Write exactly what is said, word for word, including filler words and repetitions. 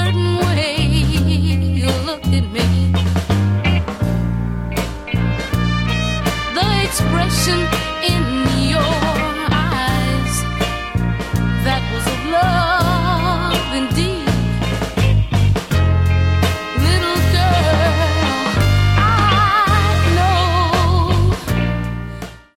certain way you look at me. The expression